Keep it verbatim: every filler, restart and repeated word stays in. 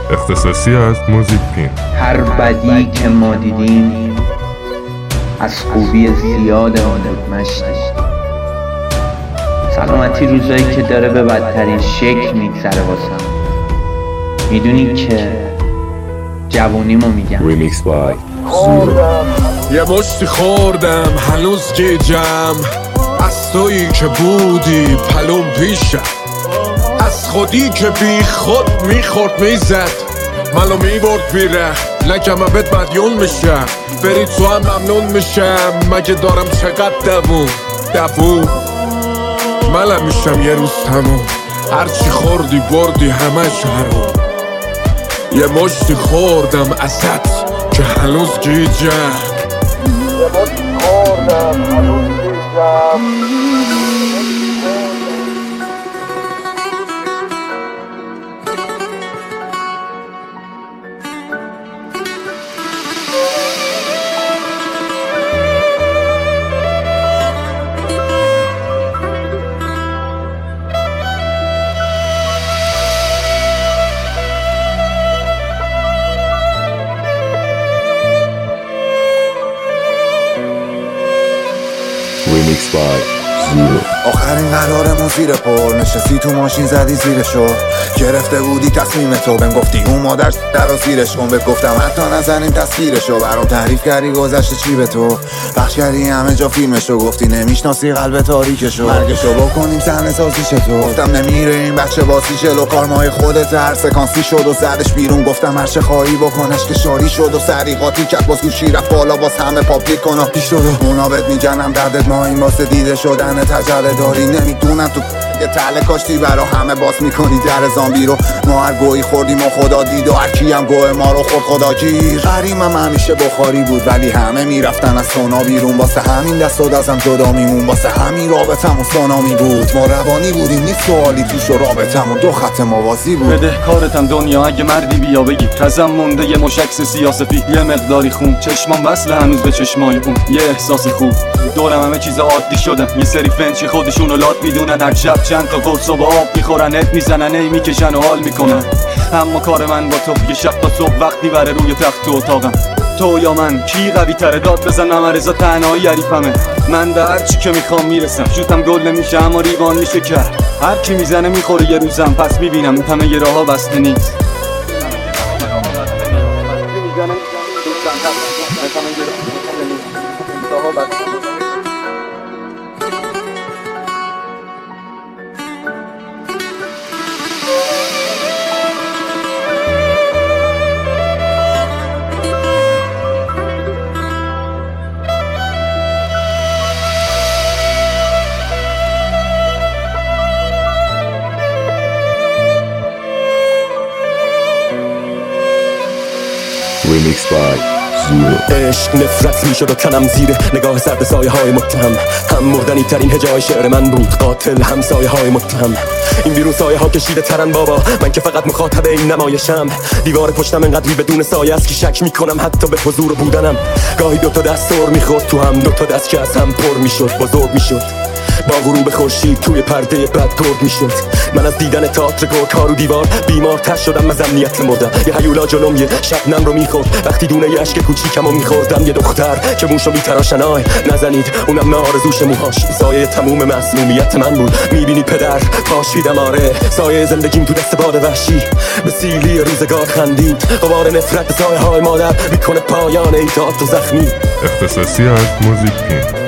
اختصاصی از موزیک پین. هر بدی که ما دیدیم از خوبی زیاد آن مشتی. سلامتی روزایی که داره به بدترین شکل میگذره واسم. میدونی که جوونیمو میگم. ریمیکس بای یه مشتی خوردم هنوز گیجم از تویی که بودی پلوم پیشم، از خودی که بی خود میخورد میزد منو میبرد بیره لگم بهت مدیون میشم، بری تو هم ممنون میشم. مگه دارم چقدر دوون دوون منم میشم یه روز تموم. هرچی خوردی بردی همش حروم. یه مشتی خوردم ازت که هنوز گیجم، یه مشتی خوردم هنوز گیجم. ریمیکس بای زیرو. آخرین قرارمون زیر پل نشستی تو ماشین زدی زیرشو، گرفته بودی تصمیم تو بهم گفتی اون مادر در رو زیرش کن. بهت گفتم حتی نزنیم تصویرشو، برام تعریف کردی گذشته چی به تو بخش کردی همه جا فیلمشو، گفتی نمیشناسی قلب تاریکشو، مرگشو بکنیم صحنه سازیش تو. گفتم نمیره این بچه باسی چلو کارمای خودت هر سکانسی شد و زدش بیرون. گفتم هر چه خواهی بکنش که شاری شد و سری قاطی کرد باز گوشی رفت بالا باز همه پابلیک کن و پیش شد اونا بهت میگنم دردت ما این واسه دیده شدن تجله داری. نمیدونم تو یه تله کاشتی برا همه باز میکنی در زامبی رو. ما هر گویی خوردیم و خدا دید و هر کی هم گوه ما رو خود خدا گیر. غریمم همیشه بخاری بود ولی همه میرفتن از سونا بیرون، واسه همین دست و دستم جدا میمون، واسه همین رابطمون سانامی بود. ما روانی بودیم نیست سوالی توش و رابطمون دو خط موازی بود. بده کارتم دنیا اگه مردی بیا بگی ازم مونده یه مشکس سیاسفی، یه مقداری خون چشمام وصله هنوز به چشمای اون، یه احساس خوب دورم همه چیزا عادی شدن. یه سری فنچی خودشونو لات میدونن، هر شب چند تا قرص و با آب میخورن، ات میزنن ای میکشن و حال میکنن. اما کار من با تو یه شب تا صبح وقتی بره روی تخت تو اتاقم. تو یا من کی قوی تره داد بزنم رضا تنهایی عریفمه. من به هر چی که میخوام میرسم، شوتم گل نمیشه اما ریوان میشه کرد. هر کی میزنه میخوره یه روزم، پس میبینم این همه یه راها بسته نیست. ریمیکس بای زیرو. عشق نفرت میشد و تنم زیر نگاه سرد سایه های متهم. هم مردنی ترین هجای شعر من بود، قاتل هم سایه های متهم. این بیرون سایه ها کشیده ترن بابا، من که فقط مخاطب این نمایشم. دیوار پشتم انقدری بدون سایه است که شک میکنم حتی به حضور بودنم. گاهی دوتا دست سر میخورد تو هم، دوتا دست که از هم پر میشد بزرگ میشد. با غروب خورشید توی پرده بد گرد میشد. من از دیدن تئاتر گرگ‌ها رو دیوار بیمارتر شدم از امنیت مردم. یه هیولا جلوم یه شبنم رو میخورد وقتی دونه یه اشک کوچیکمو میخوردم. یه دختر که موشو میتراشن آی نزنید اونم نه آرزوش موهاش. سایه تموم مسمومیت من بود. میبینی پدر پاشیدم آره، سایه زندگیم تو دست باد وحشی به سیلی روزگار خندید. غبار نفرت سایه های مادر میکنه پایان ایداد و زخمی. اختصاصی از موزیک پین.